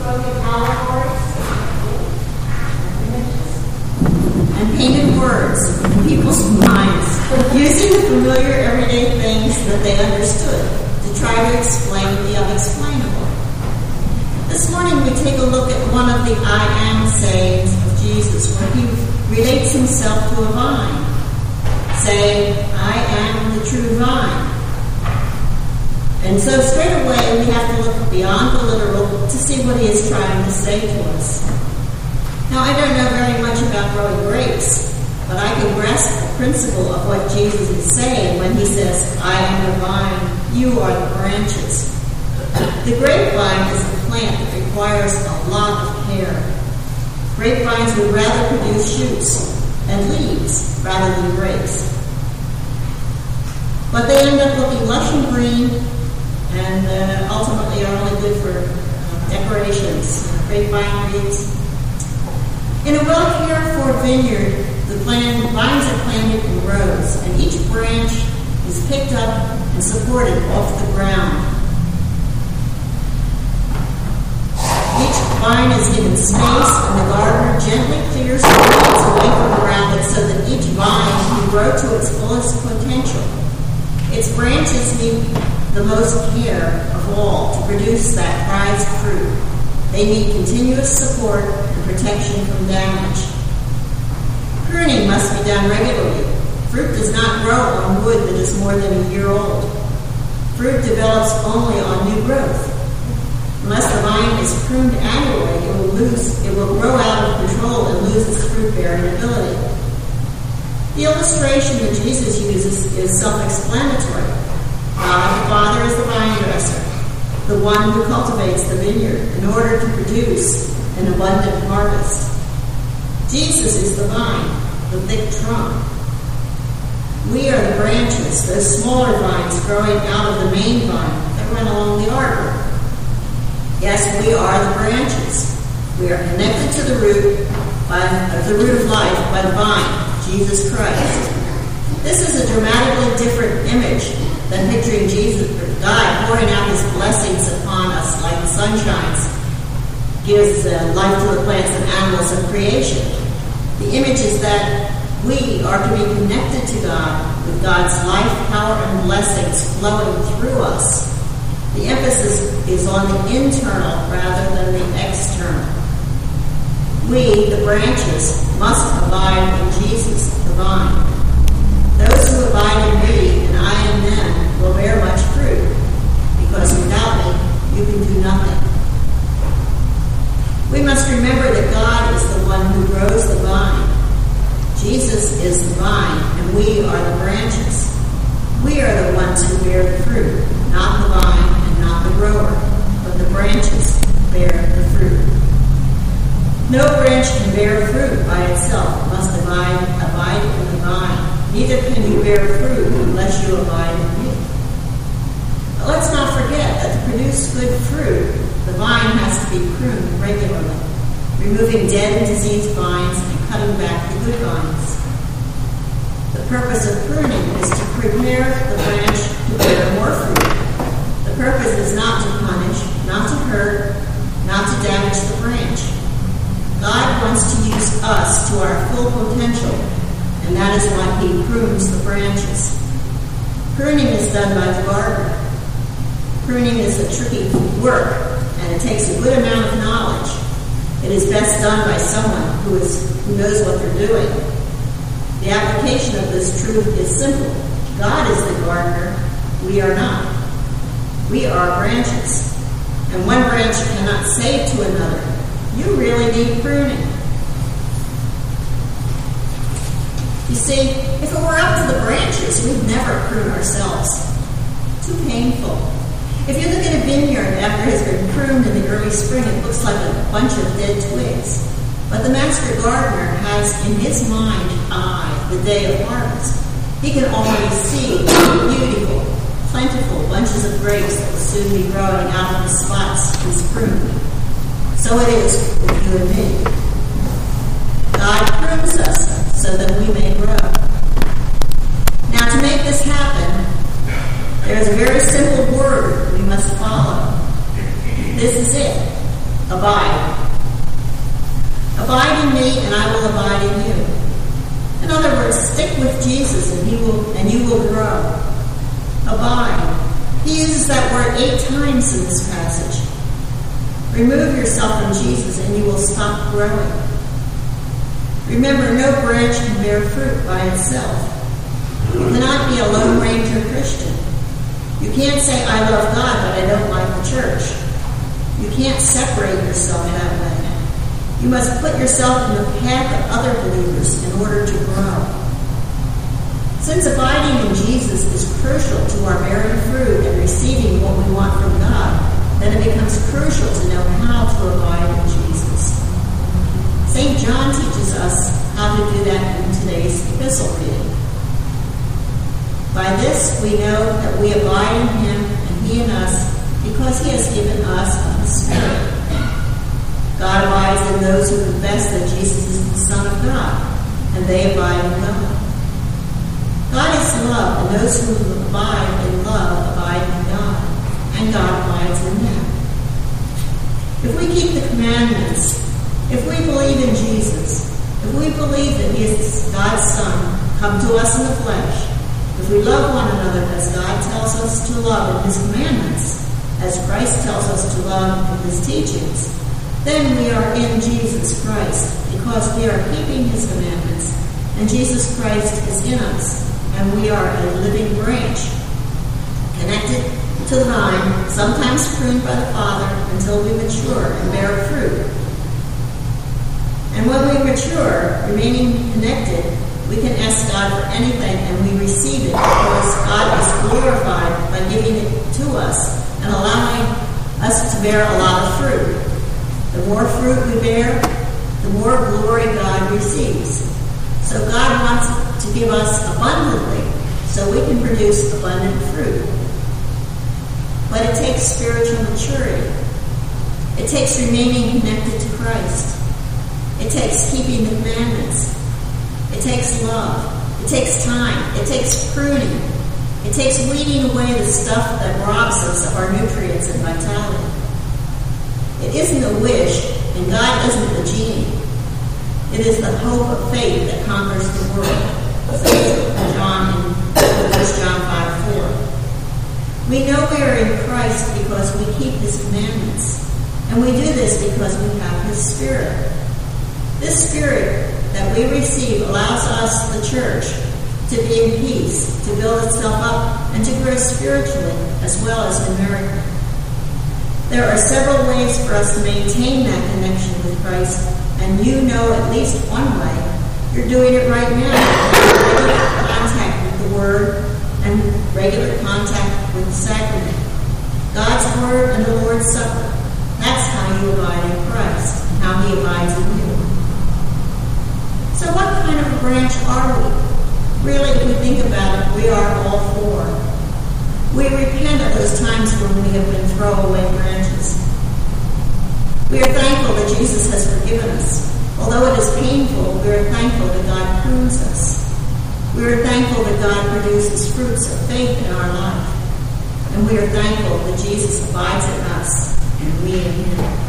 spoken allegories and painted words in people's minds, using the familiar everyday things that they understood to try to explain the unexplainable. This morning we take a look at one of the I am sayings of Jesus, where he relates himself to a vine, saying, I am the true vine. And so straight away we have to look beyond the literal to see what he is trying to say to us. Now, I don't know very much about growing grapes, but I can grasp the principle of what Jesus is saying when he says, I am the vine, you are the branches. The grapevine is a plant that requires a lot of care. Grapevines would rather produce shoots and leaves rather than grapes. But they end up looking lush and green and ultimately are only good for decorations, grapevine wreaths. In a well-cared-for vineyard, the vines are planted in rows, and each branch is picked up and supported off the ground. Each vine is given space, and the gardener gently clears the weeds away from around it so that each vine can grow to its fullest potential. Its branches need the most care of all to produce that prized fruit. They need continuous support and protection from damage. Pruning must be done regularly. Fruit does not grow on wood that is more than a year old. Fruit develops only on new growth. Unless the vine is pruned annually, it will grow out of control and lose its fruit-bearing ability. The illustration that Jesus uses is self-explanatory. God the Father is the vine dresser, the one who cultivates the vineyard in order to produce an abundant harvest. Jesus is the vine, the thick trunk. We are the branches, those smaller vines growing out of the main vine that run along the arbor. Yes, we are the branches. We are connected to the root of life by the vine, Jesus Christ. This is a dramatically different image than picturing God pouring out his blessings upon us like the sun shines, gives life to the plants and animals of creation. The image is that we are to be connected to God with God's life, power, and blessings flowing through us. The emphasis is on the internal rather than the external. We, the branches, must abide in Jesus, the vine. Those who abide in me and I in them will bear much fruit, because without me you can do nothing. We must remember that God is the one who grows the vine. Jesus is the vine, and we are the branches. We are the ones who bear the fruit, not the vine and not the grower, but the branches bear the fruit. No branch can bear fruit by itself. It must abide in the vine. Neither can you bear fruit unless you abide in me. But let's not forget that to produce good fruit, the vine has to be pruned regularly, removing dead and diseased vines and cutting back the good vines. The purpose of pruning is to prepare the branch to bear more fruit. The purpose is not to punish, not to hurt, not to damage the branch. God wants to use us to our full potential, and that is why he prunes the branches. Pruning is done by the gardener. Pruning is a tricky work, and it takes a good amount of knowledge. It is best done by someone who knows what they're doing. The application of this truth is simple. God is the gardener. We are not. We are branches. And one branch cannot say to another, you really need pruning. You see, if it were up to the branches, we'd never prune ourselves. Too painful. If you look at a vineyard after it has been pruned in the early spring, it looks like a bunch of dead twigs. But the master gardener has in his mind's eye the day of harvest. He can already see beautiful, plentiful bunches of grapes that will soon be growing out of the spots he's pruned. So it is with you and me. God prunes us so that we may grow. Now, to make this happen, there is a very simple word we must follow. This is it. Abide. Abide in me, and I will abide in you. In other words, stick with Jesus, and you will grow. Abide. He uses that word 8 times in this passage. Remove yourself from Jesus, and you will stop growing. Remember, no branch can bear fruit by itself. You cannot be a Lone Ranger Christian. You can't say, I love God, but I don't like the church. You can't separate yourself that way. You must put yourself in the path of other believers in order to grow. Since abiding in Jesus is crucial to our bearing fruit and receiving what we want from God, then it becomes crucial to know how to abide in Jesus. St. John teaches us how to do that in today's epistle reading. By this we know that we abide in him and he in us because he has given us of his Spirit. God abides in those who confess that Jesus is the Son of God, and they abide in God. God is love, and those who abide in love abide in God, and God abides in them. If we keep the commandments, if we believe in Jesus, if we believe that he is God's Son, come to us in the flesh, if we love one another as God tells us to love in his commandments, as Christ tells us to love in his teachings, then we are in Jesus Christ because we are keeping his commandments, and Jesus Christ is in us, and we are a living branch, connected to the vine, sometimes pruned by the Father until we mature and bear fruit. And when we mature, remaining connected, we can ask God for anything and we receive it because God is glorified by giving it to us and allowing us to bear a lot of fruit. The more fruit we bear, the more glory God receives. So God wants to give us abundantly so we can produce abundant fruit. But it takes spiritual maturity. It takes remaining connected to Christ. It takes keeping the commandments. It takes love. It takes time. It takes pruning. It takes weeding away the stuff that robs us of our nutrients and vitality. It isn't a wish, and God isn't a genie. It is the hope of faith that conquers the world, says John in 1 John 5:4. We know we are in Christ because we keep his commandments, and we do this because we have his Spirit. This Spirit that we receive allows us, the church, to be in peace, to build itself up, and to grow spiritually as well as numerically. There are several ways for us to maintain that connection with Christ, and you know at least one way. You're doing it right now. Regular contact with the Word and regular contact with the sacrament. God's Word and the Lord's Supper. That's how you abide in Christ and how he abides in you. So what kind of a branch are we? Really, if we think about it, we are all 4. We repent of those times when we have been throwaway branches. We are thankful that Jesus has forgiven us. Although it is painful, we are thankful that God prunes us. We are thankful that God produces fruits of faith in our life. And we are thankful that Jesus abides in us and we in him.